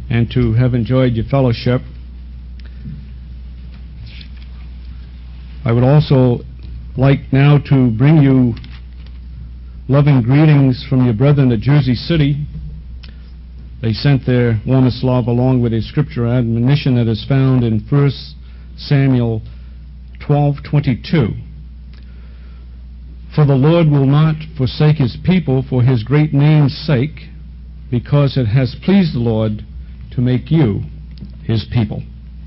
and to have enjoyed your fellowship. I would also like now to bring you loving greetings from your brethren at Jersey City. They sent their warmest love along with a scripture admonition that is found in 1 Samuel 12:22. For the Lord will not forsake his people for his great name's sake, because it has pleased the Lord to make you his people.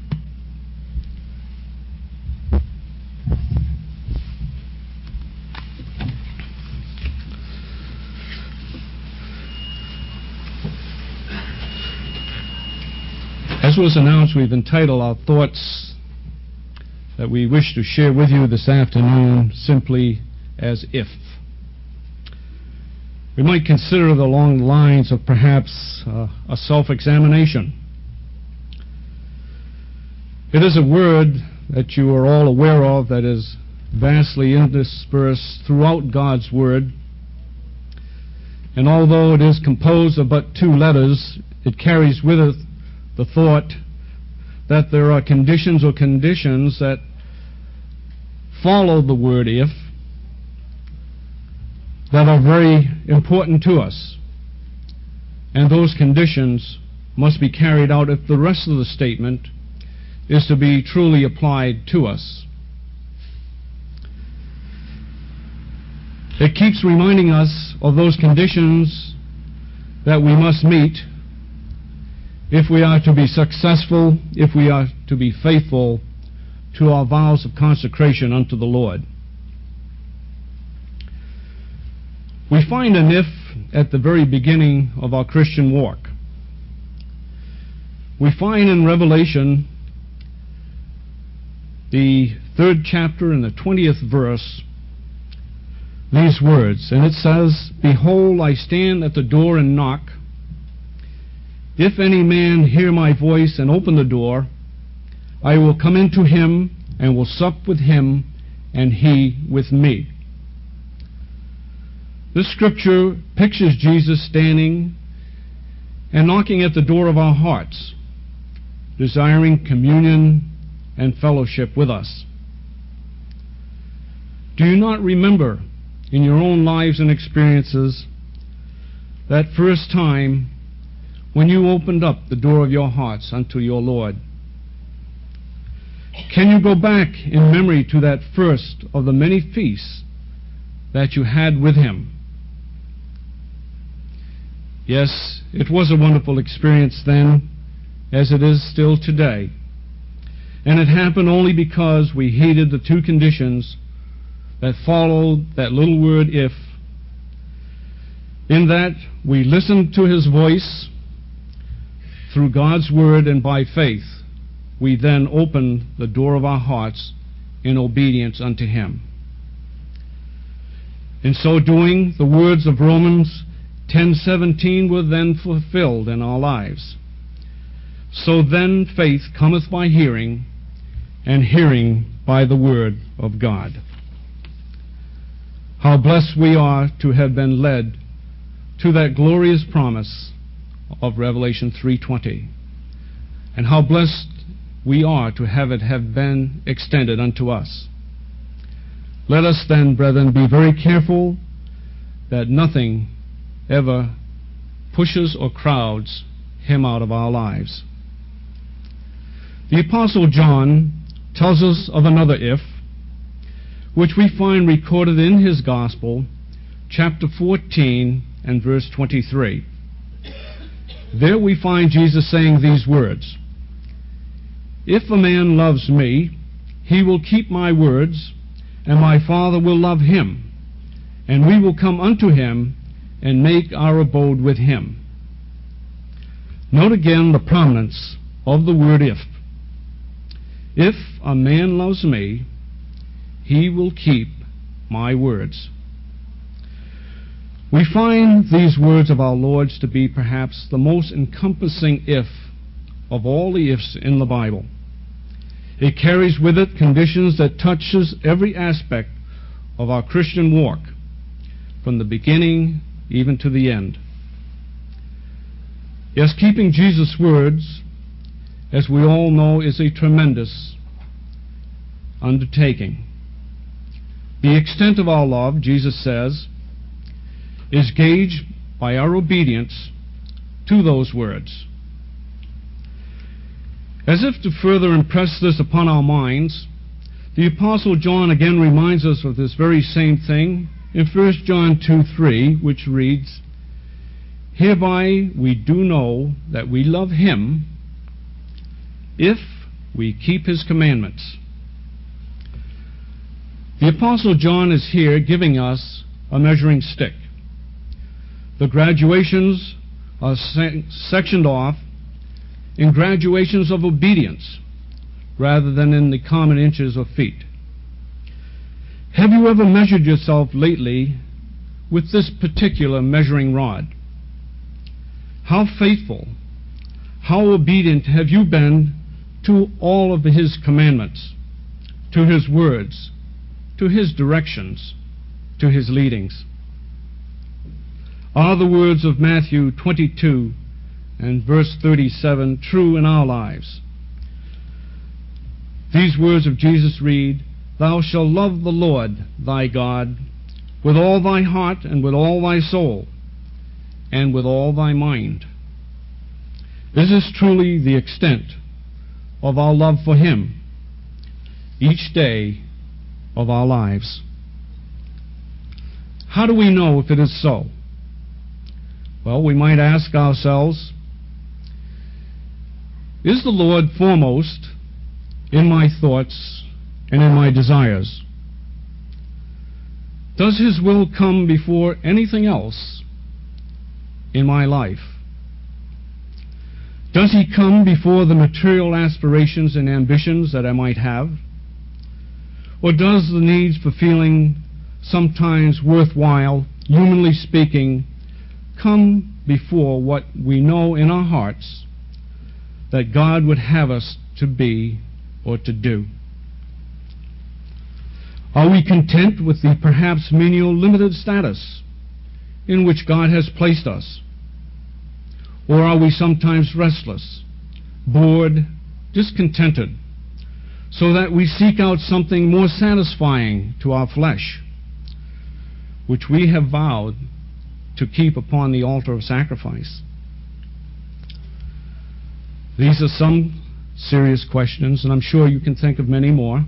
As was announced, we've entitled our thoughts that we wish to share with you this afternoon simply as if. We might consider it along the lines of perhaps a self-examination. It is a word that you are all aware of that is vastly interspersed throughout God's Word. And although it is composed of but two letters, it carries with it the thought that there are conditions that follow the word if that are very important to us. And those conditions must be carried out if the rest of the statement is to be truly applied to us. It keeps reminding us of those conditions that we must meet if we are to be successful, if we are to be faithful to our vows of consecration unto the Lord. We find an if at the very beginning of our Christian walk. We find in Revelation, the 3rd chapter and the 20th verse, these words, and it says, Behold, I stand at the door and knock. If any man hear my voice and open the door, I will come into him and will sup with him, and he with me. This scripture pictures Jesus standing and knocking at the door of our hearts, desiring communion and fellowship with us. Do you not remember in your own lives and experiences that first time when you opened up the door of your hearts unto your Lord? Can you go back in memory to that first of the many feasts that you had with Him? Yes, it was a wonderful experience then, as it is still today. And it happened only because we heeded the two conditions that followed that little word if. In that we listened to His voice through God's Word, and by faith we then opened the door of our hearts in obedience unto Him. In so doing, the words of Romans 10:17 were then fulfilled in our lives. So then faith cometh by hearing, and hearing by the Word of God. How blessed we are to have been led to that glorious promise of Revelation 3:20, and how blessed we are to have it have been extended unto us. Let us then, brethren, be very careful that nothing ever pushes or crowds Him out of our lives. The Apostle John tells us of another if, which we find recorded in his Gospel, chapter 14 and verse 23. There we find Jesus saying these words, If a man loves me, he will keep my words, and my Father will love him, and we will come unto him and make our abode with him. Note again the prominence of the word if. If a man loves me, he will keep my words. We find these words of our Lord's to be perhaps the most encompassing if of all the ifs in the Bible. It carries with it conditions that touches every aspect of our Christian walk, from the beginning even to the end. Yes, keeping Jesus' words, as we all know, is a tremendous undertaking. The extent of our love, Jesus says, is gauged by our obedience to those words. As if to further impress this upon our minds, the Apostle John again reminds us of this very same thing in 1 John 2:3, which reads, "Hereby we do know that we love him, if we keep his commandments." The Apostle John is here giving us a measuring stick. The graduations are sectioned off in graduations of obedience rather than in the common inches or feet. Have you ever measured yourself lately with this particular measuring rod? How faithful, how obedient have you been to all of his commandments, to his words, to his directions, to his leadings? Are the words of Matthew 22 and verse 37 true in our lives? These words of Jesus read, "Thou shalt love the Lord thy God with all thy heart and with all thy soul and with all thy mind." This is truly the extent of our love for him each day of our lives. How do we know if it is so? Well, we might ask ourselves, is the Lord foremost in my thoughts and in my desires? Does his will come before anything else in my life? Does he come before the material aspirations and ambitions that I might have? Or does the needs for feeling sometimes worthwhile, humanly speaking, come before what we know in our hearts that God would have us to be or to do? Are we content with the perhaps menial, limited status in which God has placed us? Or are we sometimes restless, bored, discontented, so that we seek out something more satisfying to our flesh, which we have vowed to keep upon the altar of sacrifice? These are some serious questions, and I'm sure you can think of many more.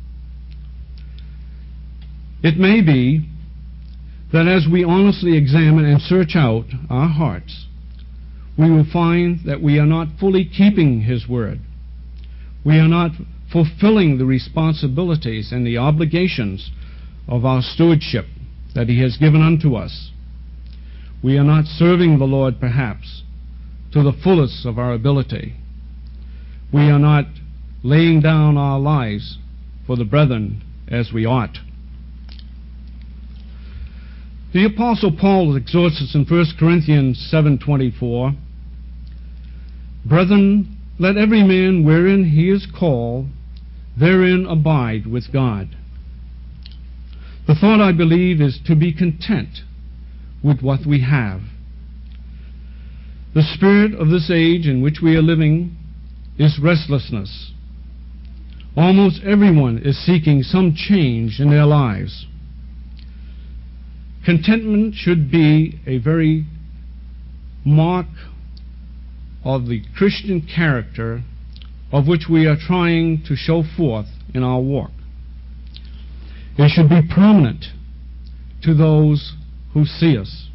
It may be that as we honestly examine and search out our hearts, we will find that we are not fully keeping his word. We are not fulfilling the responsibilities and the obligations of our stewardship that he has given unto us. We are not serving the Lord, perhaps, to the fullest of our ability. We are not laying down our lives for the brethren as we ought. The Apostle Paul exhorts us in 1 Corinthians 7:24, "Brethren, let every man wherein he is called, therein abide with God." The thought, I believe, is to be content with what we have. The spirit of this age in which we are living is restlessness. Almost everyone is seeking some change in their lives. Contentment should be a very mark of the Christian character of which we are trying to show forth in our walk. It should be prominent to those who see us.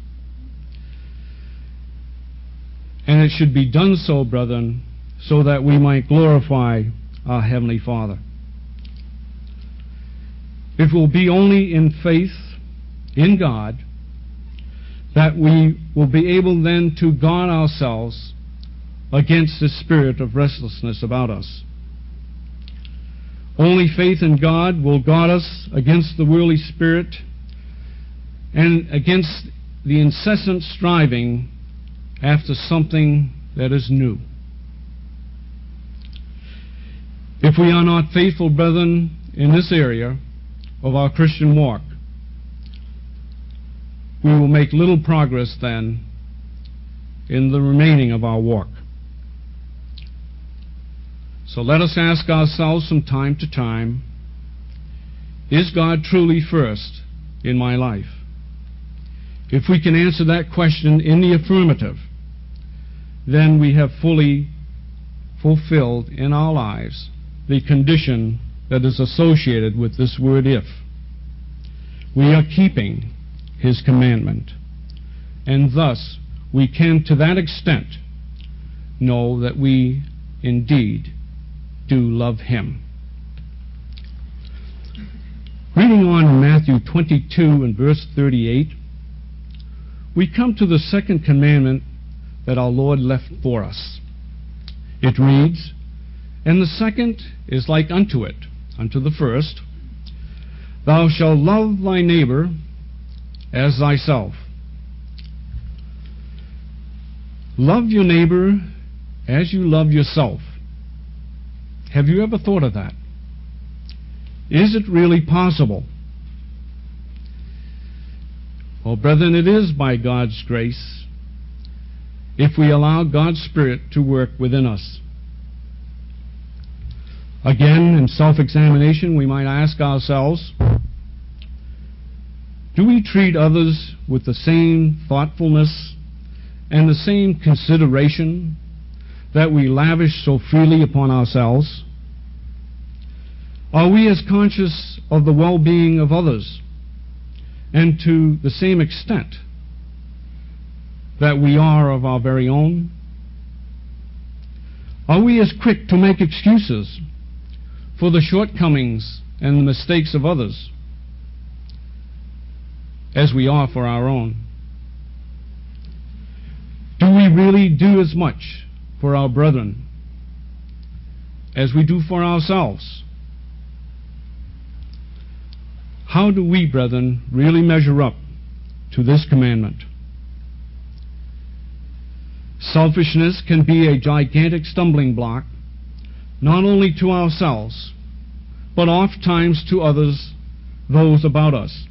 And it should be done so, brethren, so that we might glorify our Heavenly Father. It will be only in faith in God that we will be able then to guard ourselves against the spirit of restlessness about us. Only faith in God will guard us against the worldly spirit and against the incessant striving after something that is new. If we are not faithful, brethren, in this area of our Christian walk, we will make little progress then in the remaining of our walk. So let us ask ourselves from time to time, is God truly first in my life? If we can answer that question in the affirmative, then we have fully fulfilled in our lives the condition that is associated with this word if. We are keeping His commandment, and thus we can to that extent know that we indeed do love Him. Reading on in Matthew 22 and verse 38, we come to the second commandment that our Lord left for us. It reads, "And the second is like unto it, unto the first, Thou shalt love thy neighbor as thyself." Love your neighbor as you love yourself. Have you ever thought of that? Is it really possible? Well, brethren, it is by God's grace if we allow God's Spirit to work within us. Again, in self-examination, we might ask ourselves, do we treat others with the same thoughtfulness and the same consideration that we lavish so freely upon ourselves? Are we as conscious of the well-being of others, and to the same extent that we are of our very own? Are we as quick to make excuses for the shortcomings and the mistakes of others as we are for our own? Do we really do as much for our brethren as we do for ourselves? How do we, brethren, really measure up to this commandment? Selfishness can be a gigantic stumbling block, not only to ourselves, but oft times to others, those about us.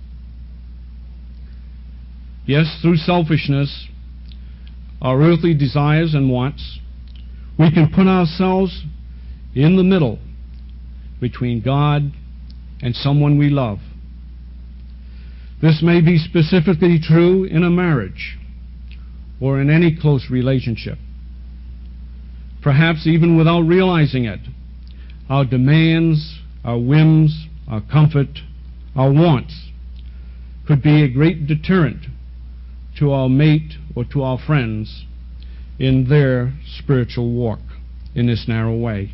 Yes, through selfishness, our earthly desires and wants, we can put ourselves in the middle between God and someone we love. This may be specifically true in a marriage or in any close relationship. Perhaps even without realizing it, our demands, our whims, our comfort, our wants could be a great deterrent to our mate or to our friends in their spiritual walk in this narrow way.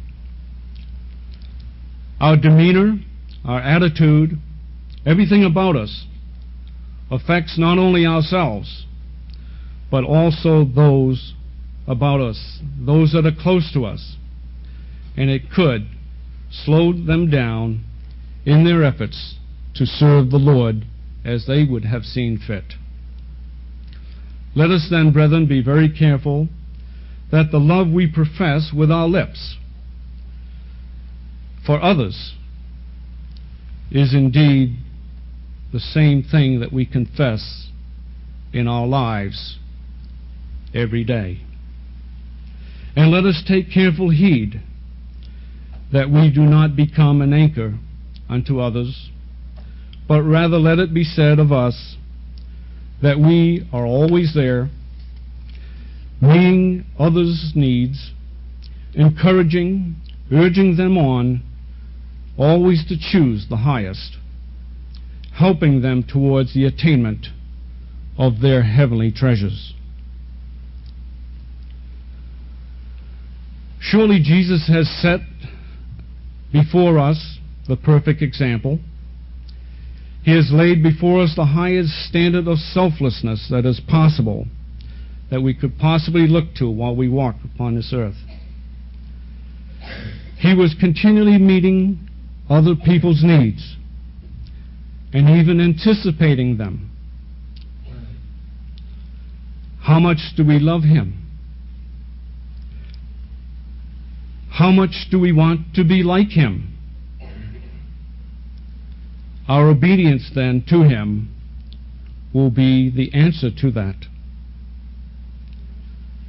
Our demeanor, our attitude, everything about us affects not only ourselves, but also those about us, those that are close to us, and it could slow them down in their efforts to serve the Lord as they would have seen fit. Let us then, brethren, be very careful that the love we profess with our lips for others is indeed the same thing that we confess in our lives every day. And let us take careful heed that we do not become an anchor unto others, but rather let it be said of us that we are always there, meeting others' needs, encouraging, urging them on, always to choose the highest, helping them towards the attainment of their heavenly treasures. Surely Jesus has set before us the perfect example. He has laid before us the highest standard of selflessness that is possible, that we could possibly look to while we walk upon this earth. He was continually meeting other people's needs and even anticipating them. How much do we love Him? How much do we want to be like Him? Our obedience then to Him will be the answer to that.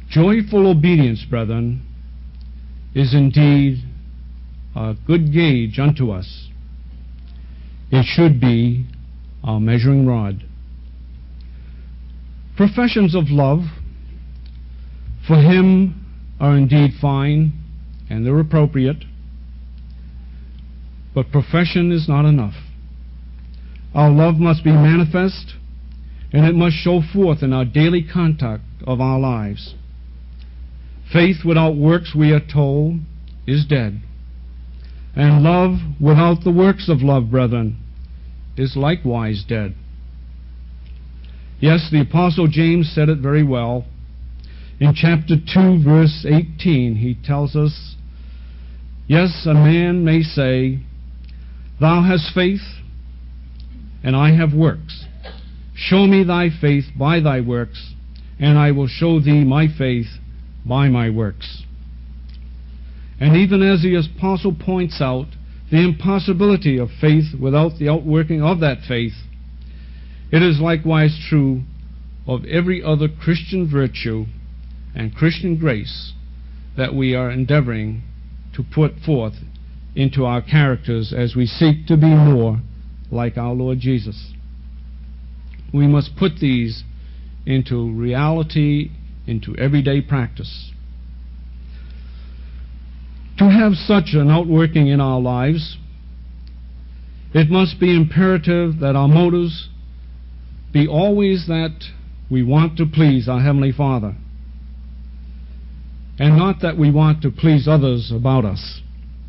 Joyful obedience, brethren, is indeed a good gauge unto us. It should be our measuring rod. Professions of love for Him are indeed fine, and they're appropriate, but profession is not enough. Our love must be manifest, and it must show forth in our daily contact of our lives. Faith without works, we are told, is dead. And love without the works of love, brethren, is likewise dead. Yes, the Apostle James said it very well. In chapter 2, verse 18, he tells us, yes, a man may say, thou hast faith, and I have works. Show me thy faith by thy works, and I will show thee my faith by my works. And even as the Apostle points out the impossibility of faith without the outworking of that faith, it is likewise true of every other Christian virtue and Christian grace that we are endeavoring to put forth into our characters as we seek to be more like our Lord Jesus. We must put these into reality, into everyday practice. To have such an outworking in our lives, it must be imperative that our motives be always that we want to please our Heavenly Father, and not that we want to please others about us.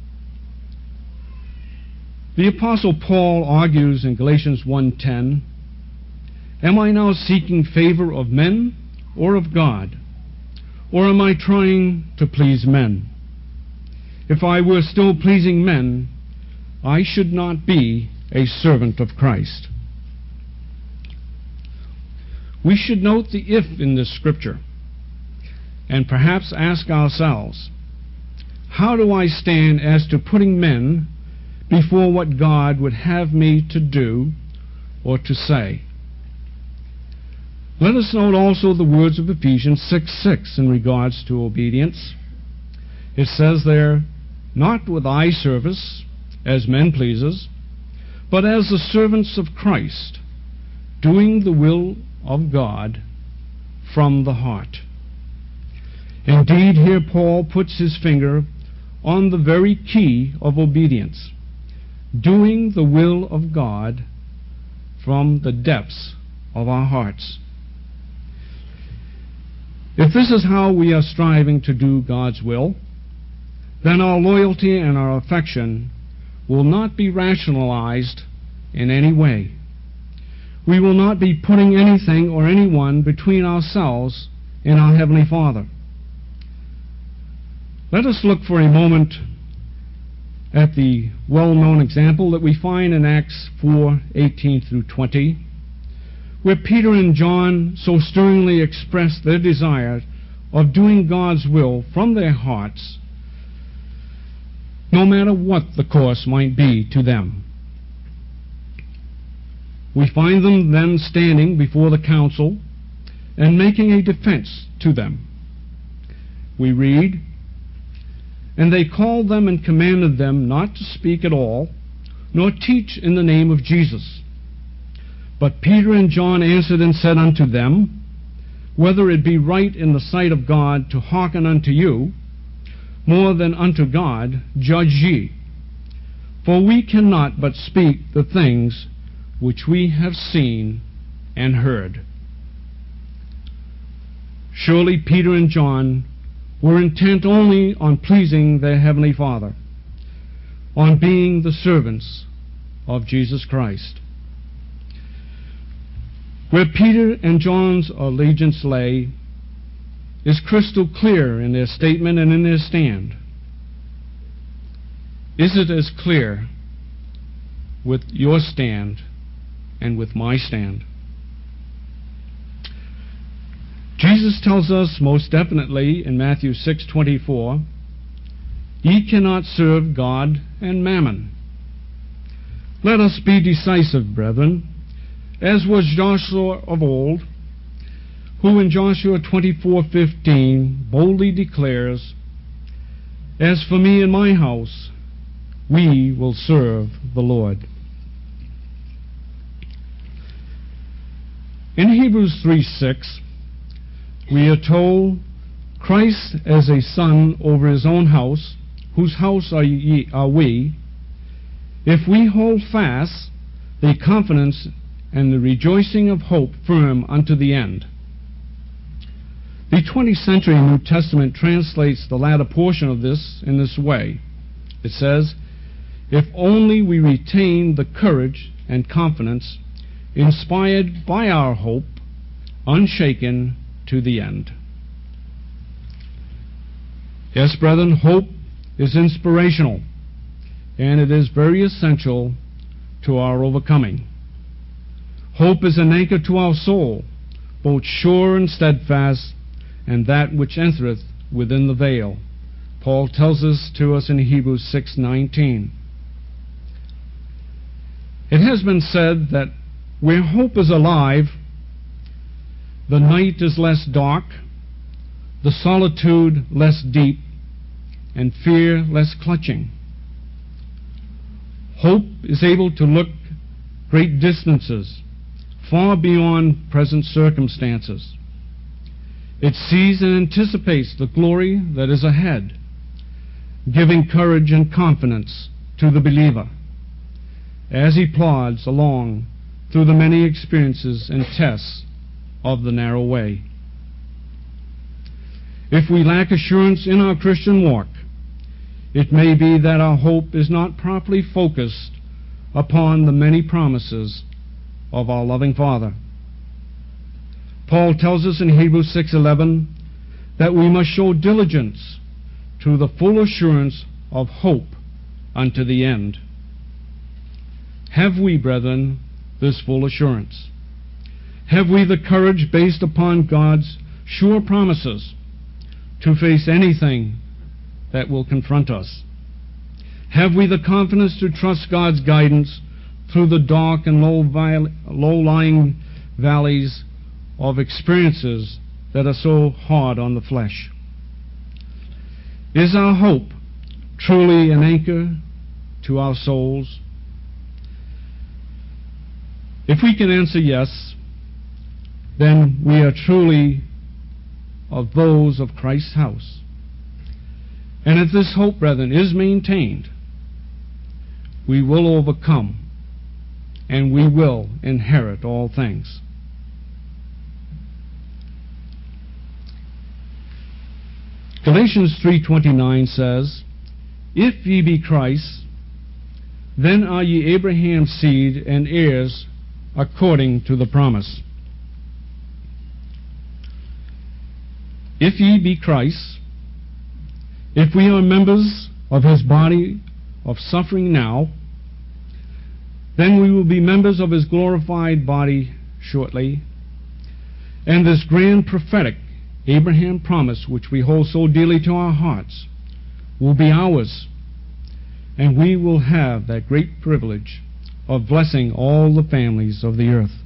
The Apostle Paul argues in Galatians 1:10, am I now seeking favor of men or of God? Or am I trying to please men? If I were still pleasing men, I should not be a servant of Christ. We should note the if in this scripture, and perhaps ask ourselves, how do I stand as to putting men before what God would have me to do or to say? Let us note also the words of Ephesians 6:6 in regards to obedience. It says there, not with eye service as men pleasers, but as the servants of Christ, doing the will of God from the heart. Indeed, here Paul puts his finger on the very key of obedience, doing the will of God from the depths of our hearts. If this is how we are striving to do God's will, then our loyalty and our affection will not be rationalized in any way. We will not be putting anything or anyone between ourselves and our Heavenly Father. Let us look for a moment at the well-known example that we find in Acts 4:18 through 20, where Peter and John so stirringly expressed their desire of doing God's will from their hearts, no matter what the cost might be to them. We find them then standing before the council and making a defense to them. We read, and they called them and commanded them not to speak at all, nor teach in the name of Jesus. But Peter and John answered and said unto them, whether it be right in the sight of God to hearken unto you, more than unto God, judge ye. For we cannot but speak the things which we have seen and heard. Surely Peter and John were intent only on pleasing their Heavenly Father, on being the servants of Jesus Christ. Where Peter and John's allegiance lay is crystal clear in their statement and in their stand. Is it as clear with your stand and with my stand? Jesus tells us most definitely in Matthew 6:24, ye cannot serve God and mammon. Let us be decisive, brethren, as was Joshua of old, who in Joshua 24:15 boldly declares, "As for me and my house, we will serve the Lord." In Hebrews 3:6, we are told, Christ as a son over his own house, whose house are we, if we hold fast the confidence and the rejoicing of hope firm unto the end. The 20th century New Testament translates the latter portion of this in this way. It says, "If only we retain the courage and confidence inspired by our hope, unshaken to the end." Yes, brethren, hope is inspirational, and it is very essential to our overcoming. Hope is an anchor to our soul, both sure and steadfast, and that which entereth within the veil. Paul tells us to us in Hebrews 6:19. It has been said that where hope is alive, the night is less dark, the solitude less deep, and fear less clutching. Hope is able to look great distances, far beyond present circumstances. It sees and anticipates the glory that is ahead, giving courage and confidence to the believer as he plods along through the many experiences and tests of the narrow way. If we lack assurance in our Christian walk, it may be that our hope is not properly focused upon the many promises of our loving Father. Paul tells us in Hebrews 6:11 that we must show diligence to the full assurance of hope unto the end. Have we, brethren, this full assurance? Have we the courage based upon God's sure promises to face anything that will confront us? Have we the confidence to trust God's guidance through the dark and low-lying valleys of experiences that are so hard on the flesh? Is our hope truly an anchor to our souls? If we can answer yes, then we are truly of those of Christ's house. And if this hope, brethren, is maintained, we will overcome and we will inherit all things. Galatians 3:29 says, "If ye be Christ, then are ye Abraham's seed and heirs according to the promise." If ye be Christ, if we are members of his body of suffering now, then we will be members of his glorified body shortly. And this grand prophetic Abraham promise, which we hold so dearly to our hearts, will be ours. And we will have that great privilege of blessing all the families of the earth.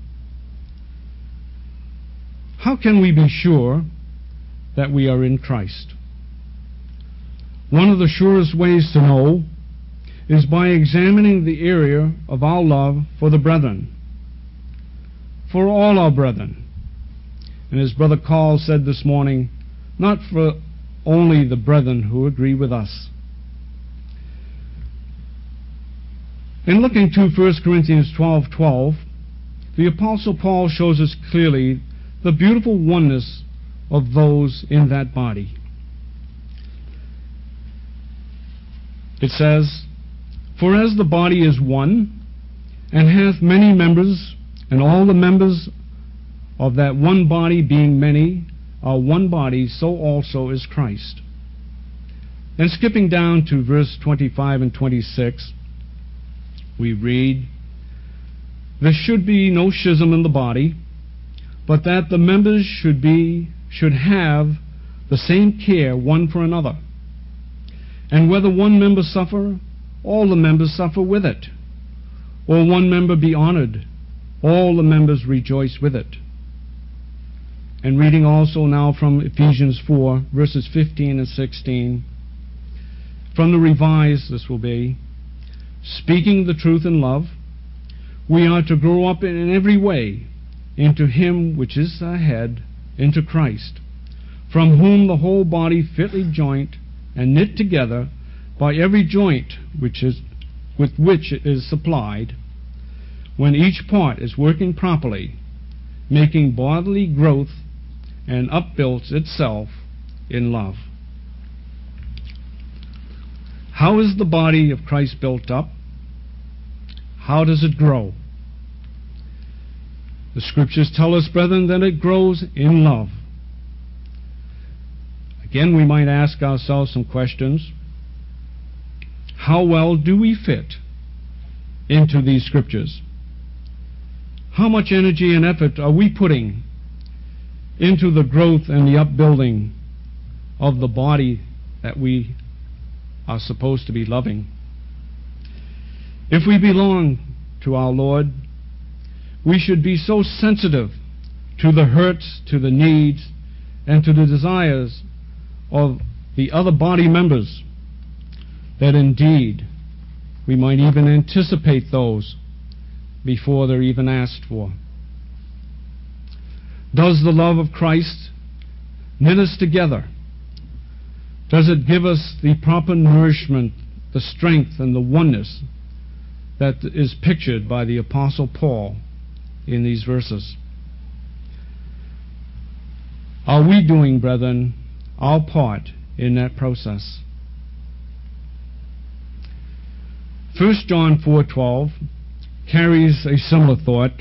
How can we be sure that we are in Christ? One of the surest ways to know is by examining the area of our love for the brethren, for all our brethren. And as Brother Carl said this morning, not for only the brethren who agree with us. In looking to 1 Corinthians 12:12, the Apostle Paul shows us clearly the beautiful oneness of those in that body. It says, "For as the body is one, and hath many members, and all the members of that one body being many are one body, so also is Christ." And skipping down to verse 25 and 26, we read, "There should be no schism in the body, but that the members should have the same care one for another. And whether one member suffer, all the members suffer with it. Or one member be honored, all the members rejoice with it." And reading also now from Ephesians 4, verses 15 and 16. From the Revised, this will be, speaking the truth in love, we are to grow up in every way into Him which is the head, into Christ, from whom the whole body fitly joined and knit together by every joint with which it is supplied, when each part is working properly, making bodily growth and upbuilds itself in love. How is the body of Christ built up? How does it grow? The Scriptures tell us, brethren, that it grows in love. Again, we might ask ourselves some questions. How well do we fit into these Scriptures? How much energy and effort are we putting into the growth and the upbuilding of the body that we are supposed to be loving? If we belong to our Lord, we should be so sensitive to the hurts, to the needs, and to the desires of the other body members that indeed we might even anticipate those before they're even asked for. Does the love of Christ knit us together? Does it give us the proper nourishment, the strength, and the oneness that is pictured by the Apostle Paul in these verses? Are we doing, brethren, our part in that process? 1 John 4:12 carries a similar thought.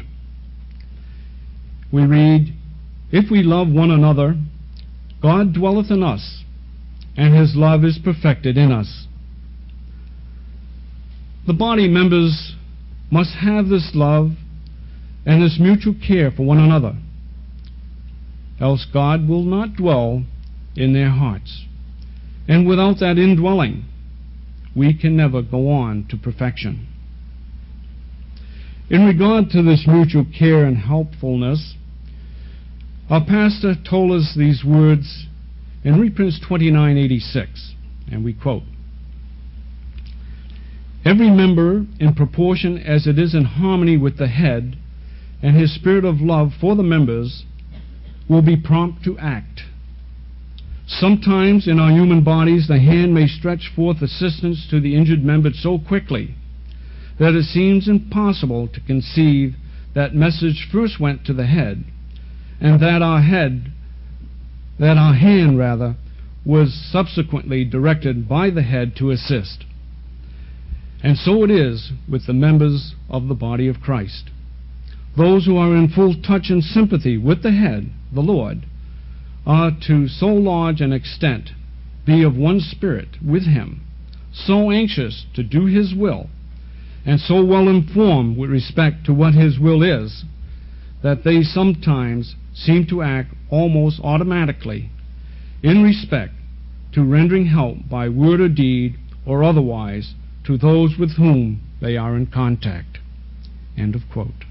We read, "If we love one another, God dwelleth in us, and His love is perfected in us." The body members must have this love and this mutual care for one another, else God will not dwell in their hearts. And without that indwelling, we can never go on to perfection. In regard to this mutual care and helpfulness, our pastor told us these words in reprints 2986, and we quote, "Every member, in proportion as it is in harmony with the head and his spirit of love for the members, will be prompt to act. Sometimes in our human bodies the hand may stretch forth assistance to the injured member so quickly that it seems impossible to conceive that message first went to the head, and that our hand was subsequently directed by the head to assist. And so it is with the members of the body of Christ. Those who are in full touch and sympathy with the head, the Lord, are to so large an extent be of one spirit with Him, so anxious to do His will, and so well informed with respect to what His will is, that they sometimes seem to act almost automatically in respect to rendering help by word or deed or otherwise to those with whom they are in contact." End of quote.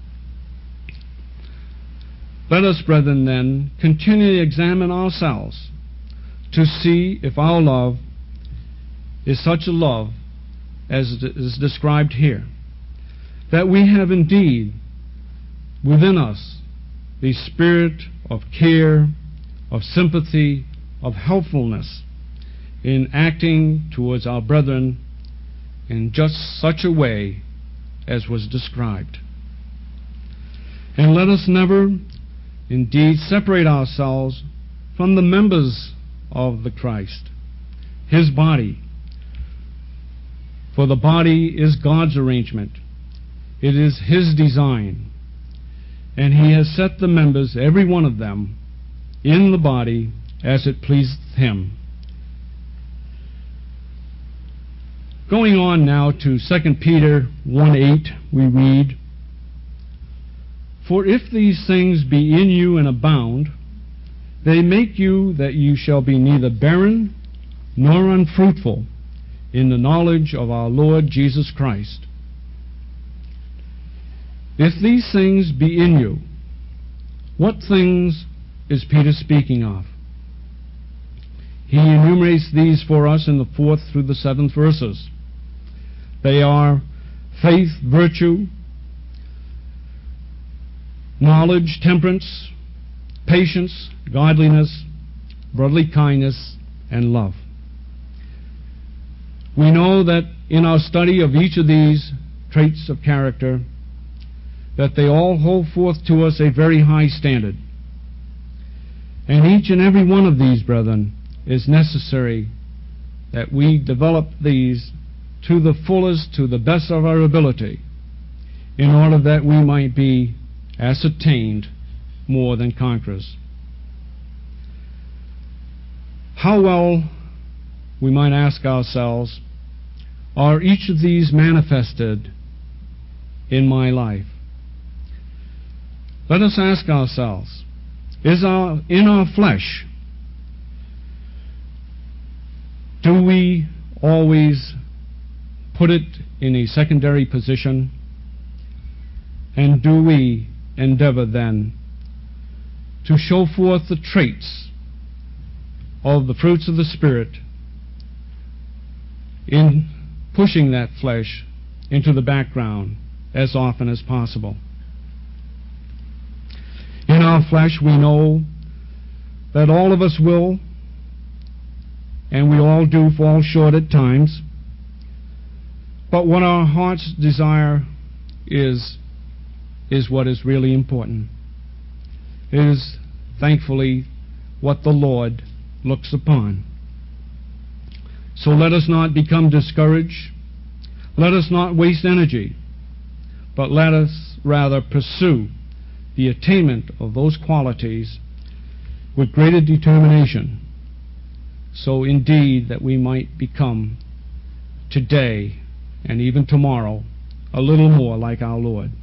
Let us, brethren, then, continually examine ourselves to see if our love is such a love as is described here, that we have indeed within us the spirit of care, of sympathy, of helpfulness in acting towards our brethren in just such a way as was described. And let us never indeed separate ourselves from the members of the Christ, His body. For the body is God's arrangement. It is His design. And He has set the members, every one of them, in the body as it pleaseth Him. Going on now to 2 Peter 1:8, we read, "For if these things be in you and abound, they make you that you shall be neither barren nor unfruitful in the knowledge of our Lord Jesus Christ." If these things be in you, what things is Peter speaking of? He enumerates these for us in the 4th through the 7th verses. They are faith, virtue, knowledge, temperance, patience, godliness, brotherly kindness, and love. We know that in our study of each of these traits of character, that they all hold forth to us a very high standard. And each and every one of these, brethren, is necessary that we develop these to the fullest, to the best of our ability, in order that we might be ascertained more than conquerors. How well, we might ask ourselves, are each of these manifested in my life? Let us ask ourselves, in our flesh, do we always put it in a secondary position? And do we endeavor then to show forth the traits of the fruits of the Spirit in pushing that flesh into the background as often as possible? In our flesh, we know that all of us will, and we all do, fall short at times. But what our heart's desire is what is really important. It is, thankfully, what the Lord looks upon. So let us not become discouraged. Let us not waste energy, but let us rather pursue the attainment of those qualities with greater determination, so indeed that we might become today and even tomorrow a little more like our Lord.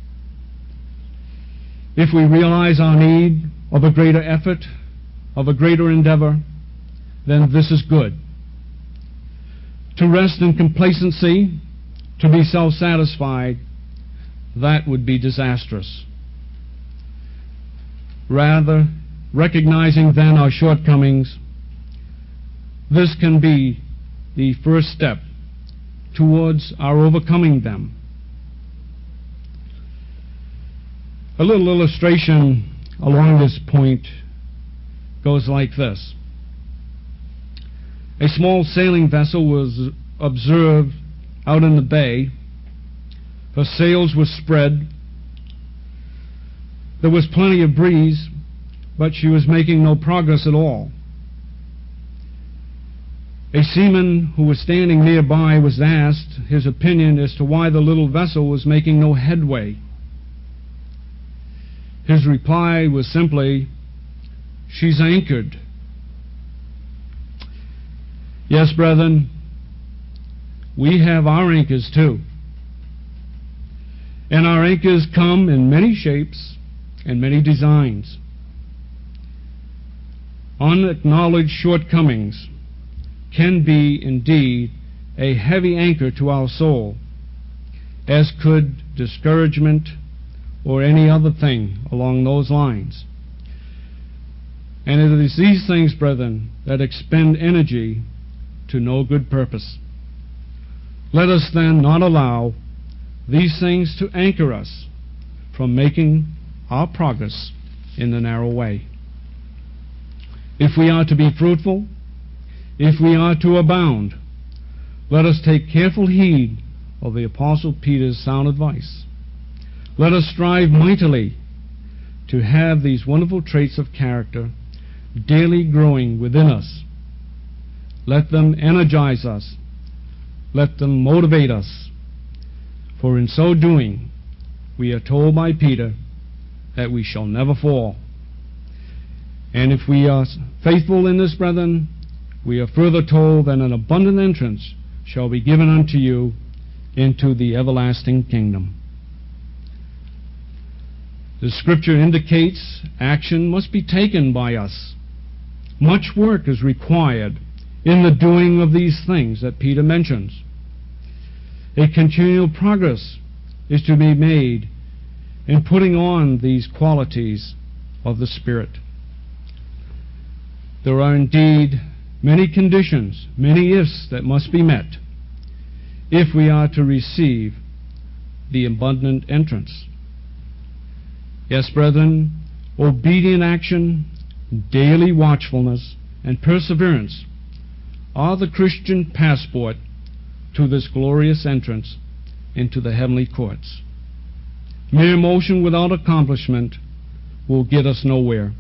If we realize our need of a greater effort, of a greater endeavor, then this is good. To rest in complacency, to be self-satisfied, that would be disastrous. Rather, recognizing then our shortcomings, this can be the first step towards our overcoming them. A little illustration along this point goes like this. A small sailing vessel was observed out in the bay. Her sails were spread. There was plenty of breeze, but she was making no progress at all. A seaman who was standing nearby was asked his opinion as to why the little vessel was making no headway. His reply was simply, "She's anchored." Yes, brethren, we have our anchors too. And our anchors come in many shapes and many designs. Unacknowledged shortcomings can be indeed a heavy anchor to our soul, as could discouragement or any other thing along those lines. And it is these things, brethren, that expend energy to no good purpose. Let us then not allow these things to anchor us from making our progress in the narrow way. If we are to be fruitful, if we are to abound, let us take careful heed of the Apostle Peter's sound advice. Let us strive mightily to have these wonderful traits of character daily growing within us. Let them energize us. Let them motivate us. For in so doing, we are told by Peter that we shall never fall. And if we are faithful in this, brethren, we are further told that an abundant entrance shall be given unto you into the everlasting kingdom. The Scripture indicates action must be taken by us. Much work is required in the doing of these things that Peter mentions. A continual progress is to be made in putting on these qualities of the Spirit. There are indeed many conditions, many ifs that must be met if we are to receive the abundant entrance. Yes, brethren, obedient action, daily watchfulness, and perseverance are the Christian passport to this glorious entrance into the heavenly courts. Mere motion without accomplishment will get us nowhere.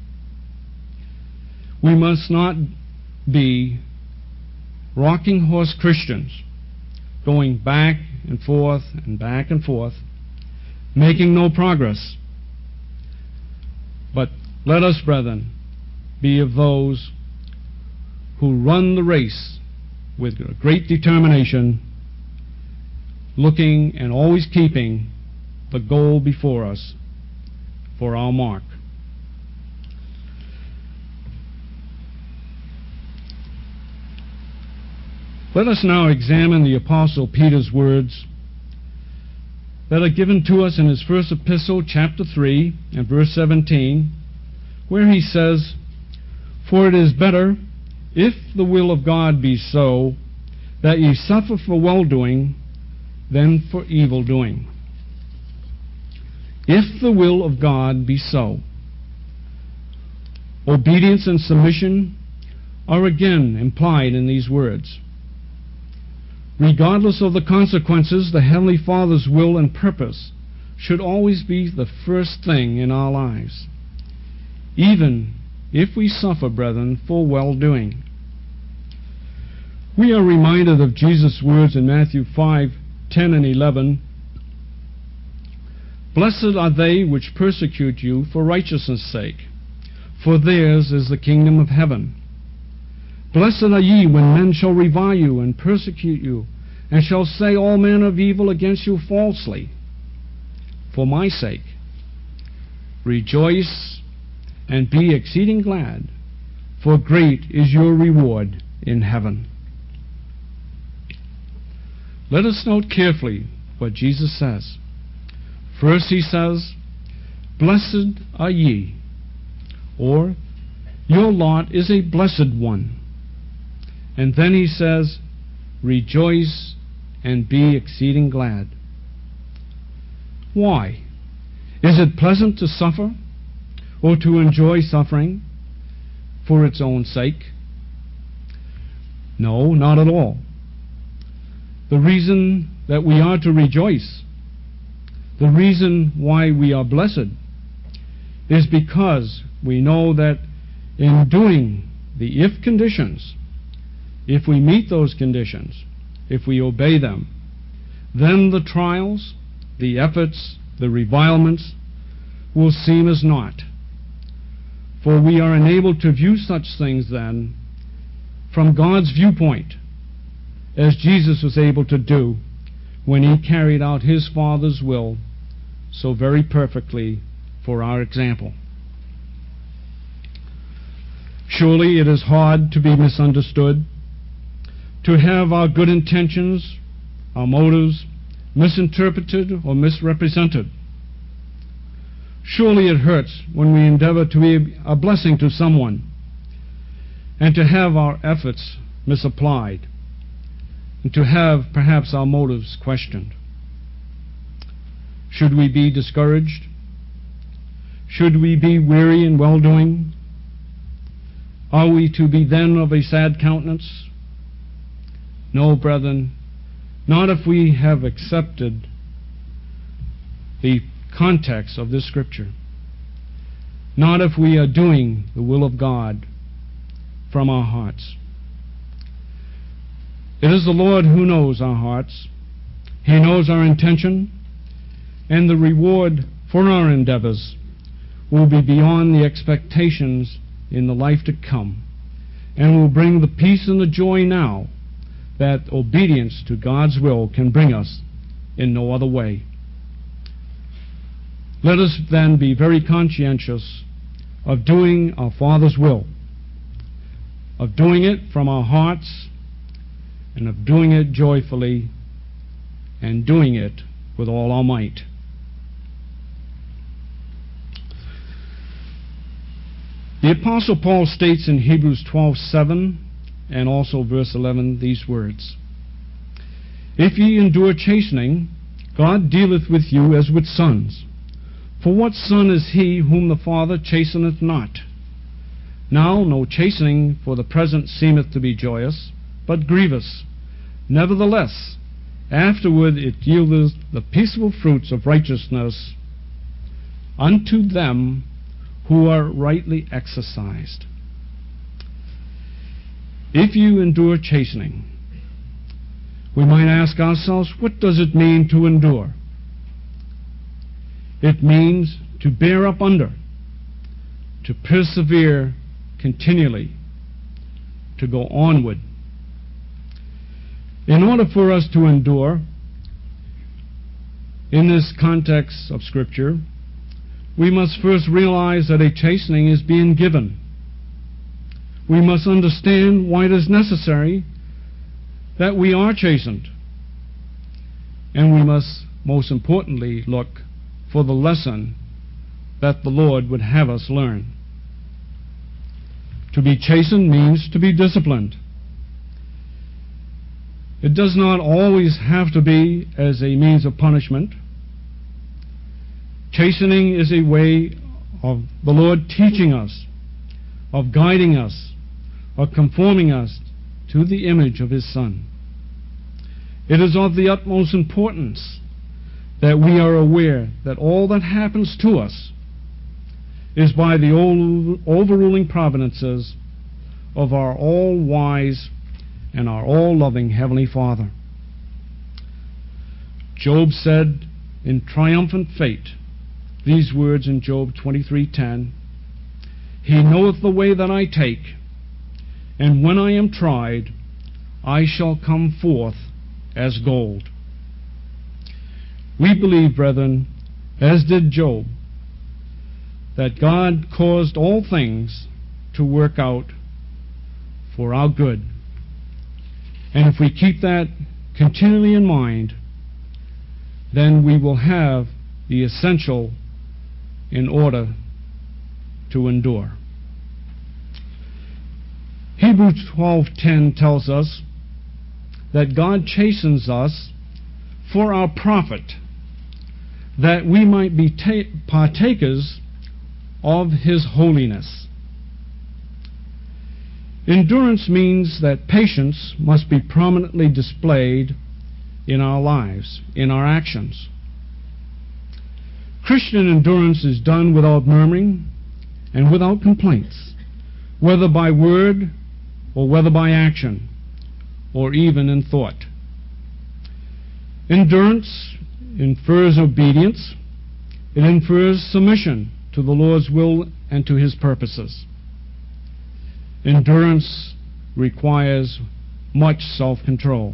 We must not be rocking horse Christians, going back and forth and back and forth, making no progress. But let us, brethren, be of those who run the race with great determination, looking and always keeping the goal before us for our mark. Let us now examine the Apostle Peter's words that are given to us in his first epistle, chapter 3, and verse 17, where he says, "For it is better, if the will of God be so, that ye suffer for well-doing than for evil-doing." If the will of God be so. Obedience and submission are again implied in these words. Regardless of the consequences, the Heavenly Father's will and purpose should always be the first thing in our lives, even if we suffer, brethren, for well-doing. We are reminded of Jesus' words in Matthew 5:10 and 11. "Blessed are they which persecute you for righteousness' sake, for theirs is the kingdom of heaven. Blessed are ye when men shall revile you and persecute you, and shall say all manner of evil against you falsely, for my sake. Rejoice and be exceeding glad, for great is your reward in heaven." Let us note carefully what Jesus says. First he says, "Blessed are ye," or "Your lot is a blessed one." And then he says, "Rejoice and be exceeding glad." Why? Is it pleasant to suffer or to enjoy suffering for its own sake? No, not at all. The reason that we are to rejoice, the reason why we are blessed, is because we know that in doing the if conditions, if we meet those conditions, if we obey them, then the trials, the efforts, the revilements will seem as naught. For we are enabled to view such things then from God's viewpoint, as Jesus was able to do when he carried out his Father's will so very perfectly for our example. Surely it is hard to be misunderstood, to have our good intentions, our motives, misinterpreted or misrepresented. Surely it hurts when we endeavor to be a blessing to someone and to have our efforts misapplied, and to have perhaps our motives questioned. Should we be discouraged? Should we be weary in well-doing? Are we to be then of a sad countenance? No, brethren, not if we have accepted the context of this Scripture. Not if we are doing the will of God from our hearts. It is the Lord who knows our hearts. He knows our intention, and the reward for our endeavors will be beyond the expectations in the life to come, and will bring the peace and the joy now that obedience to God's will can bring us in no other way. Let us then be very conscientious of doing our Father's will, of doing it from our hearts, and of doing it joyfully, and doing it with all our might. The Apostle Paul states in Hebrews 12:7 and also verse 11 these words, "If ye endure chastening, God dealeth with you as with sons. For what son is he whom the Father chasteneth not? Now no chastening for the present seemeth to be joyous, but grievous. Nevertheless, afterward it yieldeth the peaceable fruits of righteousness unto them who are rightly exercised." If you endure chastening, we might ask ourselves, what does it mean to endure? It means to bear up under, to persevere continually, to go onward. In order for us to endure, in this context of Scripture, we must first realize that a chastening is being given. We must understand why it is necessary that we are chastened. And we must, most importantly, look for the lesson that the Lord would have us learn. To be chastened means to be disciplined. It does not always have to be as a means of punishment. Chastening is a way of the Lord teaching us, of guiding us, of conforming us to the image of His Son. It is of the utmost importance that we are aware that all that happens to us is by the overruling providences of our all-wise and our all-loving Heavenly Father. Job said in triumphant faith these words in Job 23:10, "He knoweth the way that I take, and when I am tried, I shall come forth as gold." We believe, brethren, as did Job, that God caused all things to work out for our good. And if we keep that continually in mind, then we will have the essential in order to endure. Hebrews 12:10 tells us that God chastens us for our profit, that we might be partakers of His holiness. Endurance means that patience must be prominently displayed in our lives, in our actions. Christian endurance is done without murmuring and without complaints, whether by word or whether by action, or even in thought. Endurance infers obedience. It infers submission to the Lord's will and to His purposes. Endurance requires much self-control.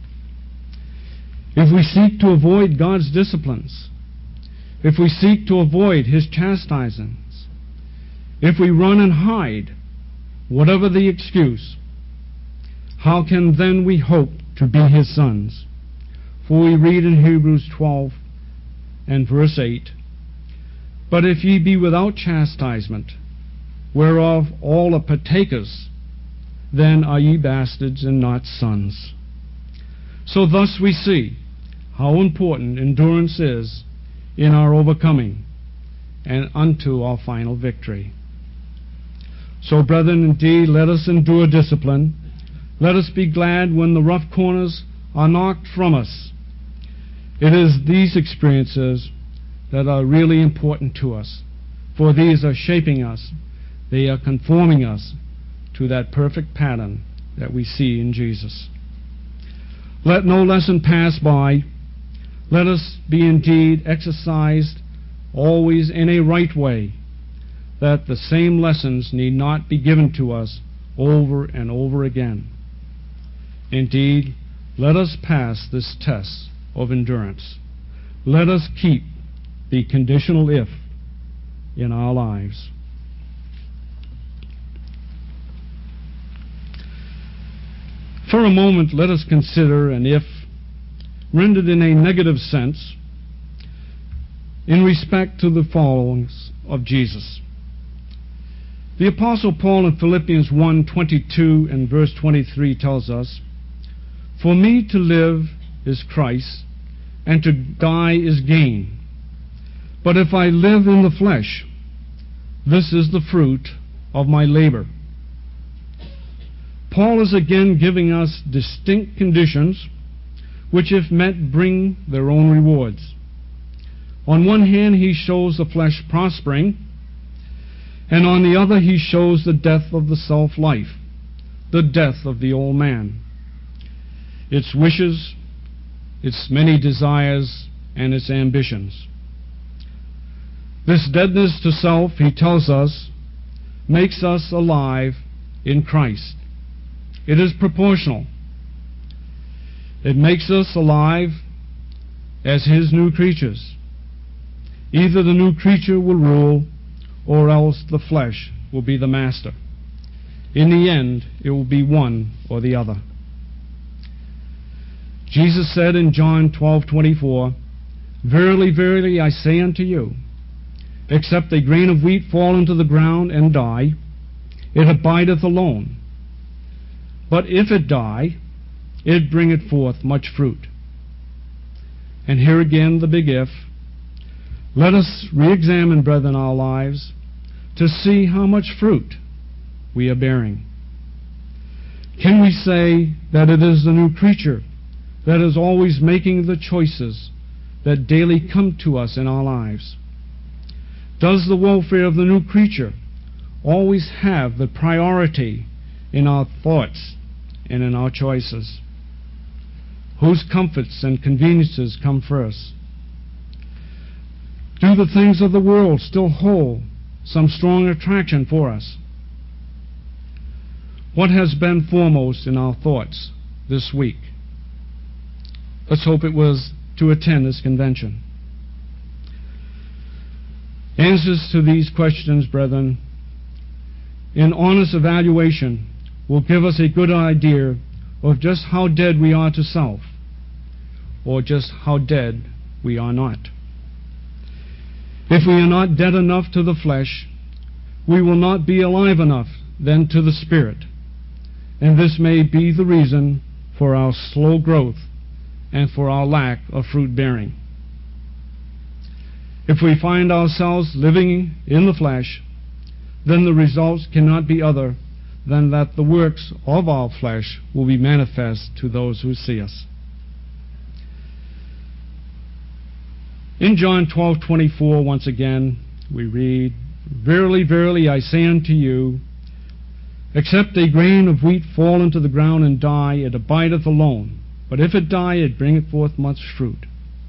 If we seek to avoid God's disciplines, if we seek to avoid His chastisements, if we run and hide, whatever the excuse, how can then we hope to be His sons? For we read in Hebrews 12 and verse 8, "But if ye be without chastisement, whereof all are partakers, then are ye bastards and not sons." So thus we see how important endurance is in our overcoming and unto our final victory. So, brethren, indeed, let us endure discipline. Let us be glad when the rough corners are knocked from us. It is these experiences that are really important to us, for these are shaping us. They are conforming us to that perfect pattern that we see in Jesus. Let no lesson pass by. Let us be indeed exercised always in a right way, that the same lessons need not be given to us over and over again. Indeed, let us pass this test of endurance. Let us keep the conditional if in our lives. For a moment, let us consider an if rendered in a negative sense in respect to the followings of Jesus. The Apostle Paul in Philippians 1:22 and verse 23 tells us, "For me to live is Christ, and to die is gain. But if I live in the flesh, this is the fruit of my labor." Paul is again giving us distinct conditions which, if met, bring their own rewards. On one hand, he shows the flesh prospering, and on the other he shows the death of the self-life, the death of the old man, its wishes, its many desires, and its ambitions. This deadness to self, he tells us, makes us alive in Christ. It is proportional. It makes us alive as His new creatures. Either the new creature will rule, or else the flesh will be the master. In the end, it will be one or the other. Jesus said in John 12:24, "Verily, verily, I say unto you, except a grain of wheat fall into the ground and die, it abideth alone. But if it die, it bringeth forth much fruit." And here again the big if. Let us re-examine, brethren, our lives to see how much fruit we are bearing. Can we say that it is the new creature that is always making the choices that daily come to us in our lives? Does the welfare of the new creature always have the priority in our thoughts and in our choices? Whose comforts and conveniences come first? Do the things of the world still hold some strong attraction for us? What has been foremost in our thoughts this week? Let's hope it was to attend this convention. Answers to these questions, brethren, in honest evaluation will give us a good idea of just how dead we are to self, or just how dead we are not. If we are not dead enough to the flesh, we will not be alive enough then to the Spirit, and this may be the reason for our slow growth and for our lack of fruit bearing. If we find ourselves living in the flesh, then the results cannot be other than that the works of our flesh will be manifest to those who see us. In John 12:24, once again, we read, "Verily, verily, I say unto you, except a grain of wheat fall into the ground and die, it abideth alone. But if it die, it bringeth forth much fruit."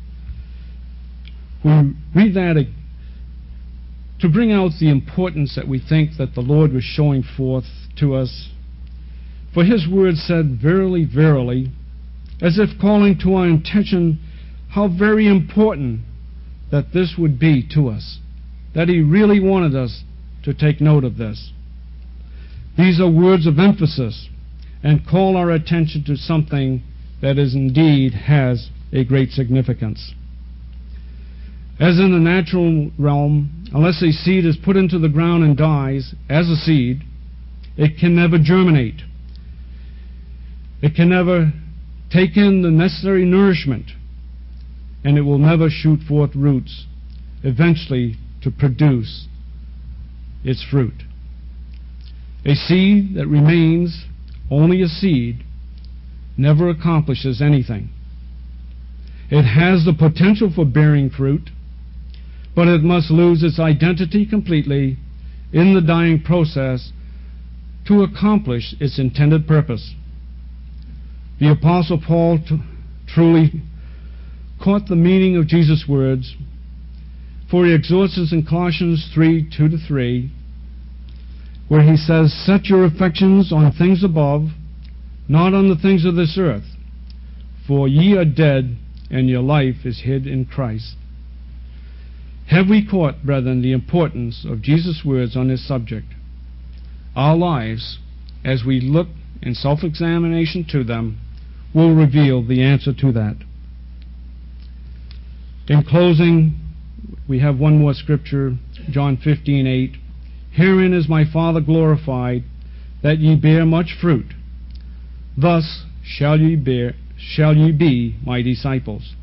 We read that to bring out the importance that we think that the Lord was showing forth to us. For His word said, "Verily, verily," as if calling to our attention how very important that this would be to us, that He really wanted us to take note of this. These are words of emphasis and call our attention to something that is indeed has a great significance. As in the natural realm, unless a seed is put into the ground and dies as a seed, it can never germinate. It can never take in the necessary nourishment, and it will never shoot forth roots, eventually to produce its fruit. A seed that remains only a seed never accomplishes anything. It has the potential for bearing fruit, but it must lose its identity completely in the dying process to accomplish its intended purpose. The Apostle Paul truly caught the meaning of Jesus' words, for he exhorts us in Colossians 3:2-3, where he says, "Set your affections on things above, not on the things of this earth, for ye are dead, and your life is hid in Christ." Have we caught, brethren, the importance of Jesus' words on this subject? Our lives, as we look in self-examination to them, will reveal the answer to that. In closing, we have one more scripture, John 15:8. Herein is my Father glorified, that ye bear much fruit. Thus shall ye be my disciples.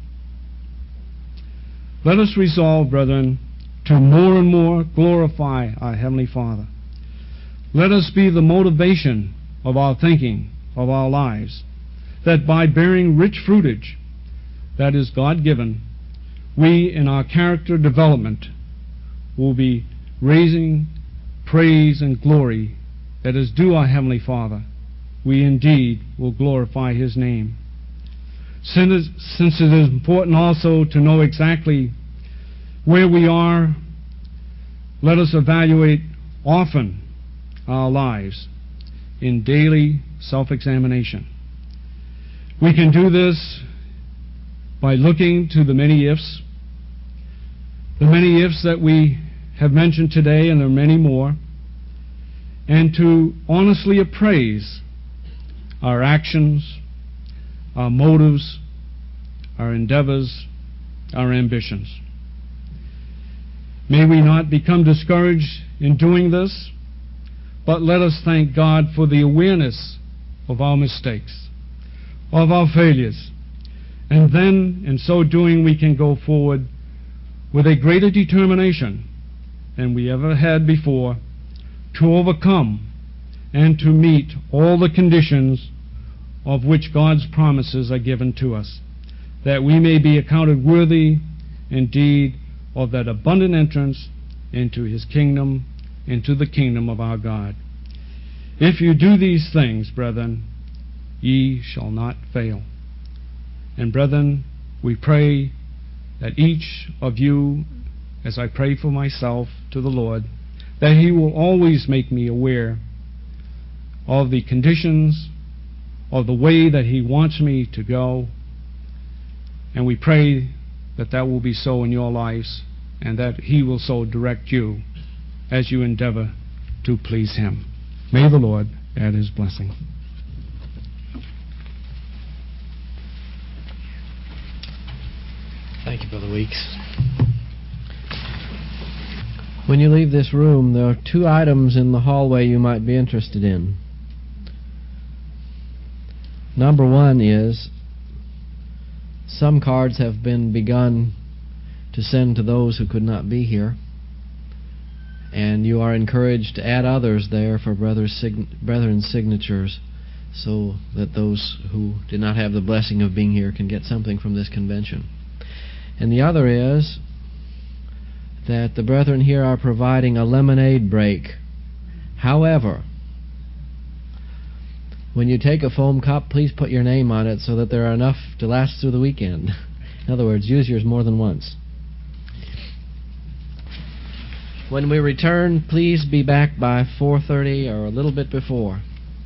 Let us resolve, brethren, to more and more glorify our Heavenly Father. Let us be the motivation of our thinking, of our lives, that by bearing rich fruitage, that is God-given, we in our character development will be raising praise and glory that is due our Heavenly Father. We indeed will glorify His name. Since it is important also to know exactly where we are, let us evaluate often our lives in daily self-examination. We can do this by looking to the many ifs that we have mentioned today, and there are many more, and to honestly appraise our actions, our motives, our endeavors, our ambitions. May we not become discouraged in doing this, but let us thank God for the awareness of our mistakes, of our failures, and then, in so doing, we can go forward with a greater determination than we ever had before to overcome and to meet all the conditions of which God's promises are given to us, that we may be accounted worthy indeed of that abundant entrance into His kingdom, into the kingdom of our God. If you do these things, brethren, ye shall not fail. And brethren, we pray that each of you, as I pray for myself to the Lord, that He will always make me aware of the conditions, of the way that He wants me to go. And we pray that that will be so in your lives, and that He will so direct you as you endeavor to please Him. May the Lord add His blessing. Thank you, Brother Weeks. When you leave this room, there are 2 items in the hallway you might be interested in. Number 1 is some cards have been begun to send to those who could not be here, and you are encouraged to add others there for brethren's signatures, so that those who did not have the blessing of being here can get something from this convention. And the other is that the brethren here are providing a lemonade break. However, when you take a foam cup, please put your name on it so that there are enough to last through the weekend. In other words, use yours more than once. When we return, please be back by 4:30 or a little bit before.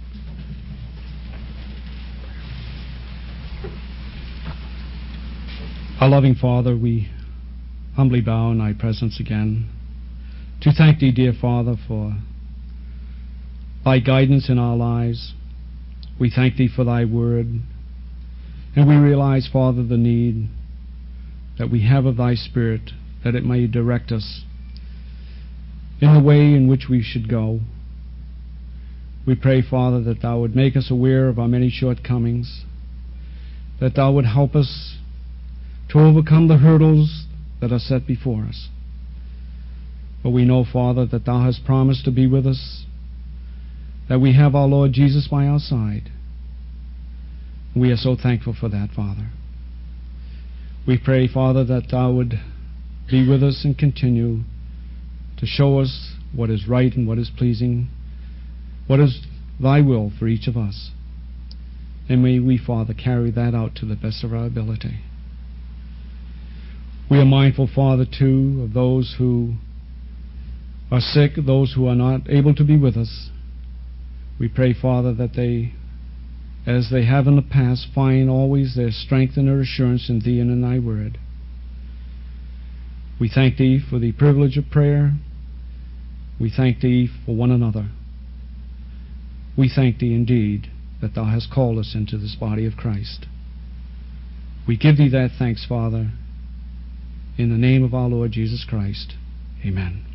Our loving Father, we humbly bow in Thy presence again to thank Thee, dear Father, for Thy guidance in our lives. We thank Thee for Thy word, and we realize, Father, the need that we have of Thy Spirit, that it may direct us in the way in which we should go. We pray, Father, that Thou would make us aware of our many shortcomings, that Thou would help us to overcome the hurdles that are set before us. But we know, Father, that Thou hast promised to be with us, that we have our Lord Jesus by our side. We are so thankful for that, Father. We pray, Father, that Thou would be with us and continue to show us what is right and what is pleasing, what is Thy will for each of us. And may we, Father, carry that out to the best of our ability. We are mindful, Father, too, of those who are sick, those who are not able to be with us. We pray, Father, that they, as they have in the past, find always their strength and their assurance in Thee and in Thy word. We thank Thee for the privilege of prayer. We thank Thee for one another. We thank Thee indeed that Thou hast called us into this body of Christ. We give Thee that thanks, Father, in the name of our Lord Jesus Christ. Amen.